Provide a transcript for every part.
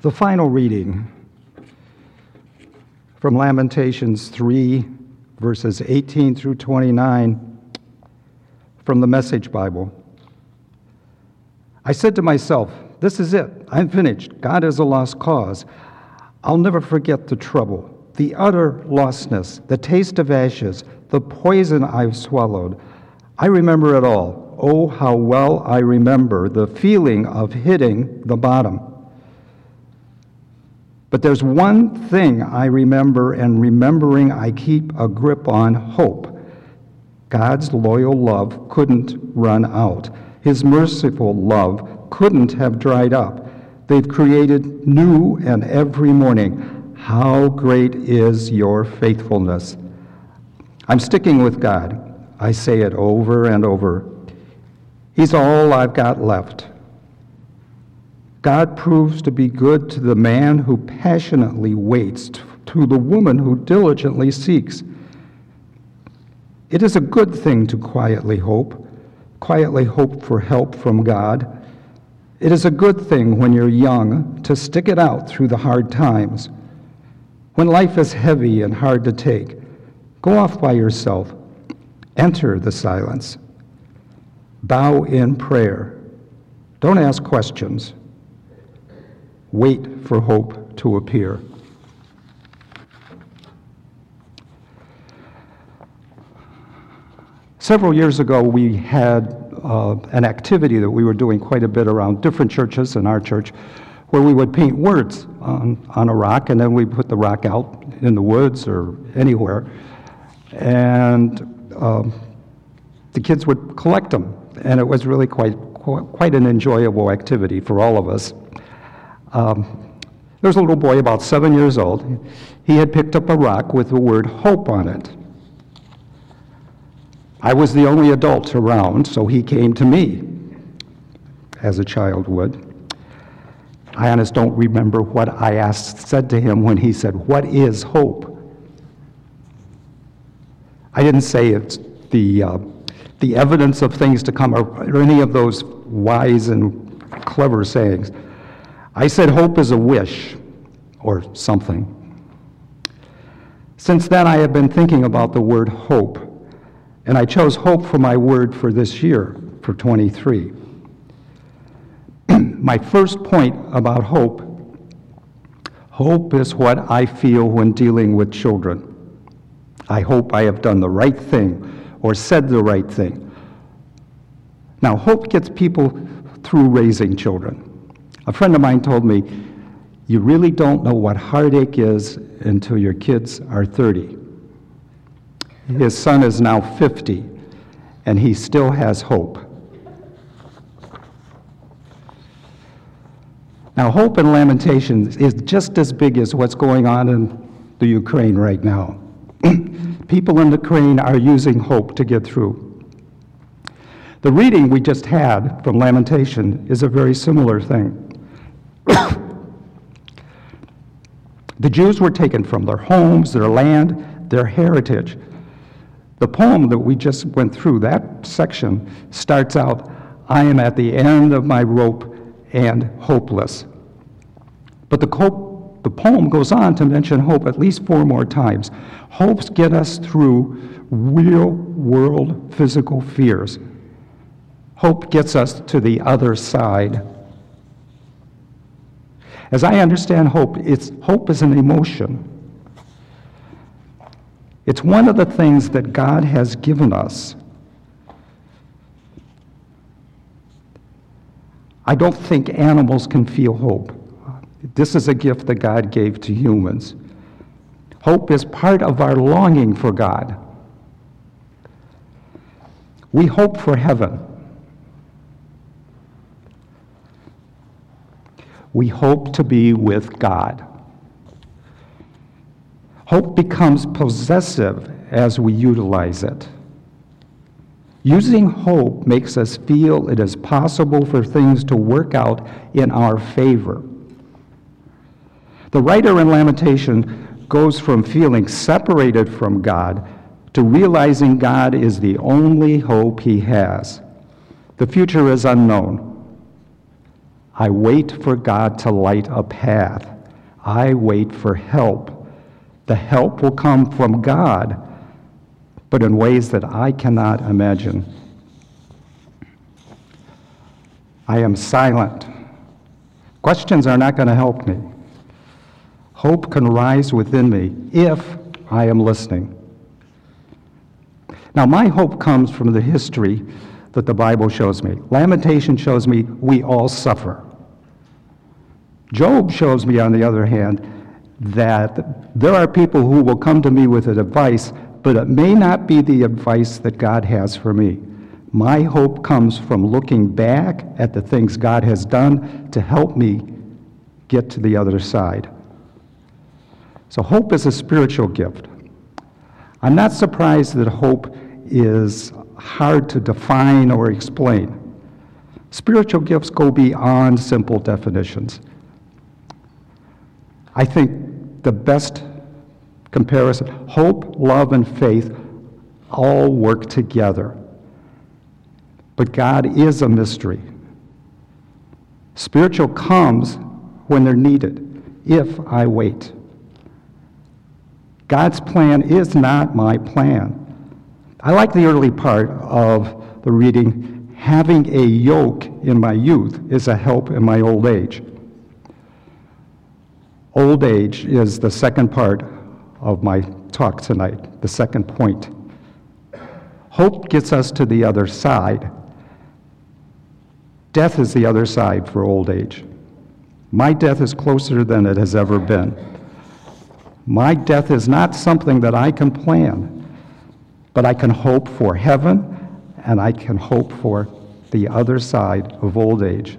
The final reading from Lamentations 3, verses 18 through 29 from the Message Bible. I said to myself, this is it. I'm finished. God is a lost cause. I'll never forget the trouble, the utter lostness, the taste of ashes, the poison I've swallowed. I remember it all. Oh, how well I remember the feeling of hitting the bottom. But there's one thing I remember, and remembering I keep a grip on: hope. God's loyal love couldn't run out. His merciful love couldn't have dried up. They've created new and every morning. How great is your faithfulness. I'm sticking with God. I say it over and over. He's all I've got left. God proves to be good to the man who passionately waits, to the woman who diligently seeks. It is a good thing to quietly hope for help from God. It is a good thing when you're young to stick it out through the hard times. When life is heavy and hard to take, go off by yourself. Enter the silence. Bow in prayer. Don't ask questions. Wait for hope to appear. Several years ago, we had an activity that we were doing quite a bit around different churches and our church, where we would paint words on a rock, and then we put the rock out in the woods or anywhere, and the kids would collect them, and it was really quite an enjoyable activity for all of us. There was a little boy about 7 years old. He had picked up a rock with the word hope on it. I was the only adult around, so he came to me, as a child would. I honestly don't remember what I said to him when he said, "What is hope?" I didn't say it's the evidence of things to come, or any of those wise and clever sayings. I said hope is a wish, or something. Since then, I have been thinking about the word hope, and I chose hope for my word for this year, for 23. My first point about hope is what I feel when dealing with children. I hope I have done the right thing or said the right thing. Now, hope gets people through raising children. A friend of mine told me, you really don't know what heartache is until your kids are 30. His son is now 50, and he still has hope. Now, hope in Lamentations is just as big as what's going on in the Ukraine right now. People in the Ukraine are using hope to get through. The reading we just had from Lamentation is a very similar thing. The Jews were taken from their homes, their land, their heritage. The poem that we just went through, that section, starts out, I am at the end of my rope and hopeless. But the poem goes on to mention hope at least 4 more times. Hopes get us through real-world physical fears. Hope gets us to the other side. As I understand hope is an emotion. It's one of the things that God has given us. I don't think animals can feel hope. This is a gift that God gave to humans. Hope is part of our longing for God. We hope for heaven. We hope to be with God. Hope becomes possessive as we utilize it. Using hope makes us feel it is possible for things to work out in our favor. The writer in Lamentation goes from feeling separated from God to realizing God is the only hope he has. The future is unknown. I wait for God to light a path. I wait for help. The help will come from God, but in ways that I cannot imagine. I am silent. Questions are not going to help me. Hope can rise within me if I am listening. Now, my hope comes from the history that the Bible shows me. Lamentation shows me we all suffer. Job shows me, on the other hand, that there are people who will come to me with advice, but it may not be the advice that God has for me. My hope comes from looking back at the things God has done to help me get to the other side. So hope is a spiritual gift. I'm not surprised that hope is hard to define or explain. Spiritual gifts go beyond simple definitions. I think the best comparison, hope, love, and faith all work together. But God is a mystery. Spiritual comes when they're needed, if I wait. God's plan is not my plan. I like the early part of the reading, having a yoke in my youth is a help in my old age. Old age is the second part of my talk tonight, the second point. Hope gets us to the other side. Death is the other side for old age. My death is closer than it has ever been. My death is not something that I can plan, but I can hope for heaven, and I can hope for the other side of old age.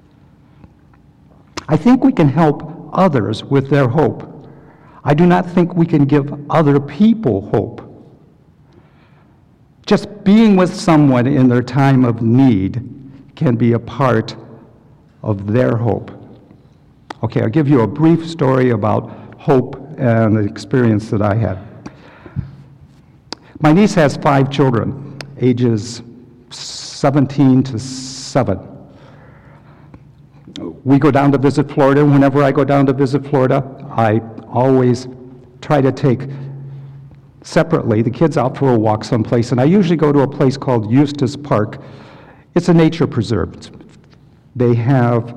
I think we can help others with their hope. I do not think we can give other people hope. Just being with someone in their time of need can be a part of their hope. Okay, I'll give you a brief story about hope and the experience that I had. My niece has 5 children, ages 17 to 7. We go down to visit Florida. Whenever I go down to visit Florida, I always try to take separately the kids out for a walk someplace, and I usually go to a place called Eustis Park. It's a nature preserve. They have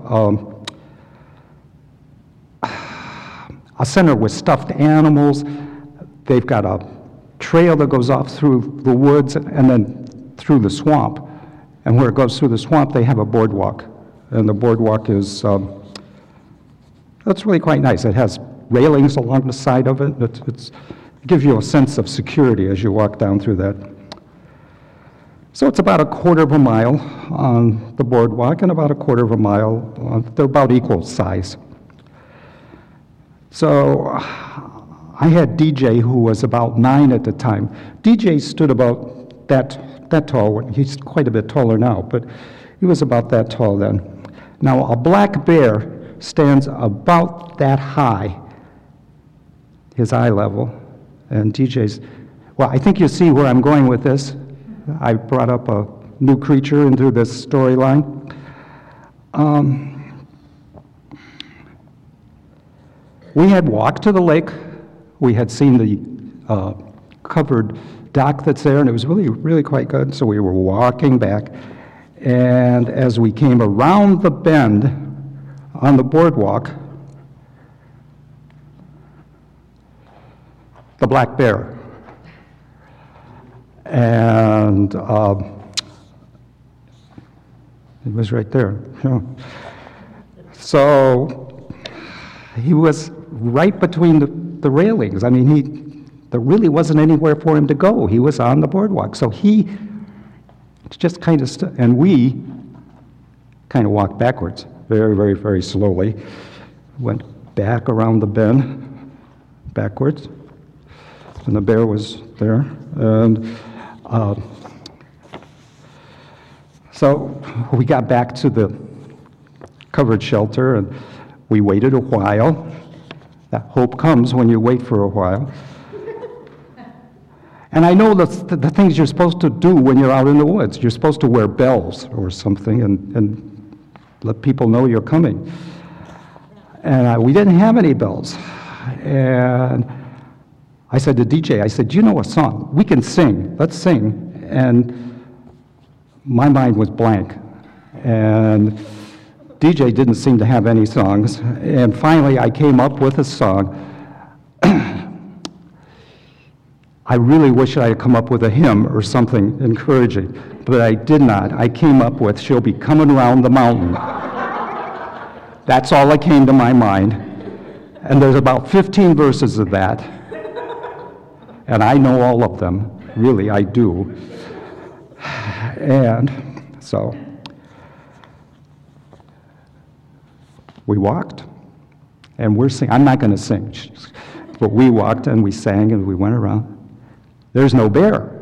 a center with stuffed animals. They've got a trail that goes off through the woods and then through the swamp. And where it goes through the swamp, they have a boardwalk. And the boardwalk is, that's really quite nice. It has railings along the side of it. It gives you a sense of security as you walk down through that. So it's about a quarter of a mile on the boardwalk and about a quarter of a mile, they're about equal size. So I had DJ, who was about 9 at the time. DJ stood about that tall. He's quite a bit taller now, but he was about that tall then. Now, a black bear stands about that high, his eye level, and DJ's, well, I think you see where I'm going with this. I brought up a new creature into this storyline. We had walked to the lake. We had seen the covered dock that's there, and it was really, really quite good. So we were walking back, and as we came around the bend on the boardwalk, the black bear. And it was right there. Yeah. So he was right between the railings. I mean, there really wasn't anywhere for him to go. He was on the boardwalk. So he just kind of and we kind of walked backwards, very, very, very slowly. Went back around the bend, backwards, and the bear was there. And so we got back to the covered shelter, and we waited a while. That hope comes when you wait for a while. And I know the things you're supposed to do when you're out in the woods. You're supposed to wear bells or something and let people know you're coming. And we didn't have any bells. And I said to DJ, I said, do you know a song? We can sing. Let's sing. And my mind was blank. And DJ didn't seem to have any songs. And finally, I came up with a song. I really wish I had come up with a hymn or something encouraging, but I did not. I came up with, she'll be coming around the mountain. That's all that came to my mind. And there's about 15 verses of that. And I know all of them. Really, I do. And so we walked, and we're singing. I'm not going to sing, but we walked and we sang and we went around. There's no bear.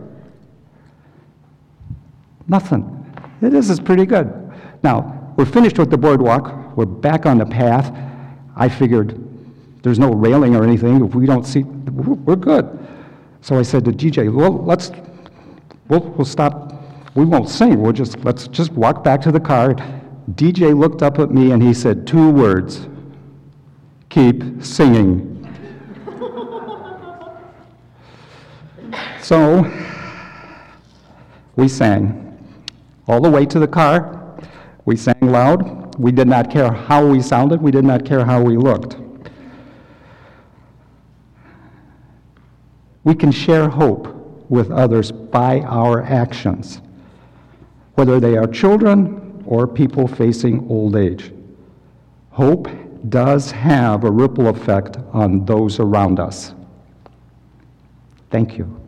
Nothing. This is pretty good. Now, we're finished with the boardwalk. We're back on the path. I figured there's no railing or anything. If we don't see, we're good. So I said to DJ, well, we'll stop. We won't sing. Let's just walk back to the car. DJ looked up at me and he said 2 words: keep singing. So we sang all the way to the car. We sang loud. We did not care how we sounded. We did not care how we looked. We can share hope with others by our actions, whether they are children or people facing old age. Hope does have a ripple effect on those around us. Thank you.